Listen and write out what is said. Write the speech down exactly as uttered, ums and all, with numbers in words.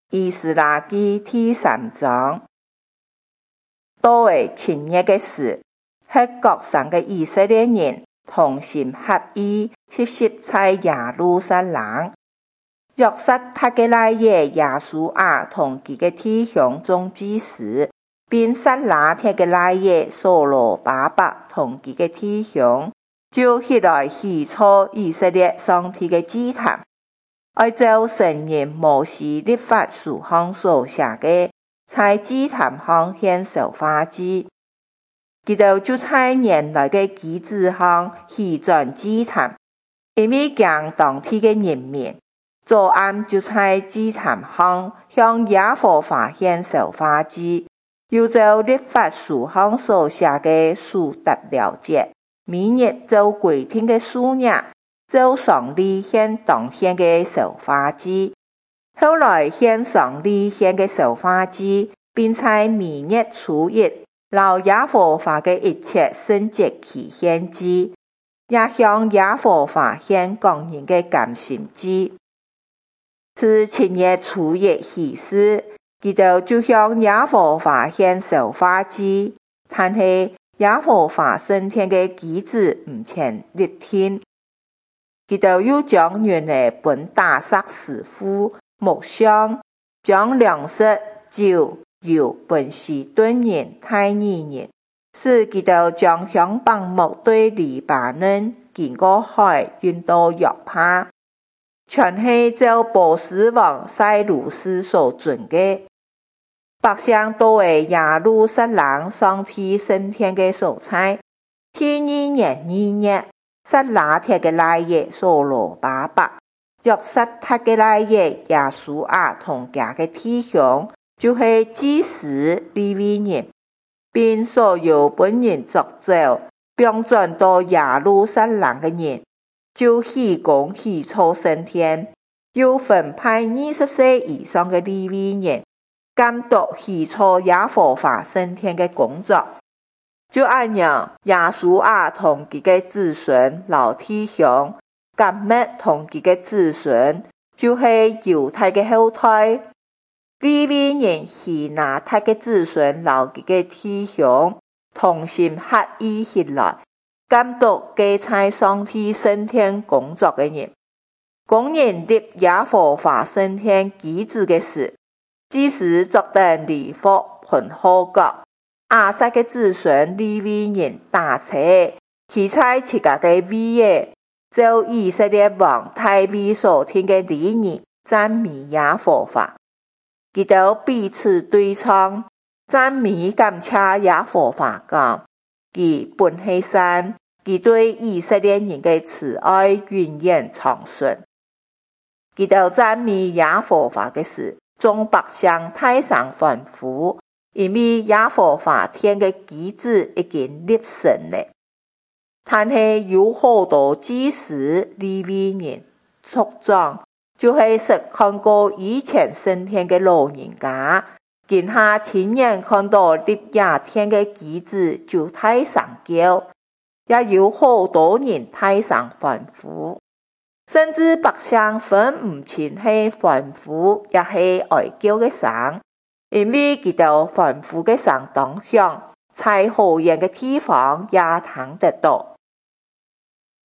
以斯拉記第三章，到為前日嘅事，係各省嘅以色列人同心合意，集集在耶路撒冷。約瑟他嘅奶爺耶穌亞同佢嘅弟兄眾祭司，並撒拉鐵嘅奶爺所羅巴伯同佢嘅弟兄，就起來起初以色列上帝嘅祭壇。按照神人摩西律法書上所寫嘅，在祭壇上獻燒化祭，佢哋就在原來嘅機制上起轉祭壇，因為將當地嘅人民，早暗就在祭壇上向耶和華獻燒化祭，又照律法書上所寫嘅數達了節，每日就規定嘅數日，就上帝獻當獻嘅燒化祭。後來獻上帝獻嘅燒化祭，並在每月初一，留耶和華嘅一切聖節期獻祭，也向耶和華獻個人嘅甘心祭。自七月初一起始，佢哋就向耶和華獻燒化祭，但係耶和華升天嘅機制唔前立天。佢哋又將原來本大撒師傅木匠，將糧食、酒、油本西頓人、泰尼人，使佢哋將香柏木對黎巴嫩經過海運到約帕，全係照波斯王塞魯士所准嘅。百姓都為耶路撒冷上帝升天嘅所在。第二年二月，撒拉鐵嘅奶爺所羅巴伯、約瑟他嘅奶爺耶穌亞同家嘅弟兄，就係祭司利未人，並所有本人作走並轉到耶路撒冷嘅人，就起工起初升天，又分派二十歲以上嘅利未人監督起初耶和華升天嘅工作。就按樣，耶穌亞同佢嘅子孫老弟兄，甲麥同佢嘅子孫，就係猶太嘅後代。利未人希拿他嘅子孫老佢嘅弟兄，同心合意起來，監督基在上帝升天工作嘅人，工人立耶和華升天機制嘅事，祭司作等禮服盤號角。亞薩嘅子孫利未人打車，騎在自家嘅位嘅，就以色列王大衛所聽嘅禮儀讚美耶和華，佢哋彼此對唱，讚美感謝耶和華講，佢本係神，佢對以色列人嘅慈愛永遠長存。佢哋讚美耶和華嘅事，眾百姓大聲歡呼。因為耶和華天嘅機制已經立成了，但係有好多祭司利未人族長，就係實看過以前升天嘅老人家，見下親眼看到立耶天嘅機制就大聲叫，也有好多人大聲歡呼，甚至百姓分唔清係歡呼也係哀叫嘅聲。因為佢哋歡呼嘅聲當響，在好遠嘅地方也聽得到。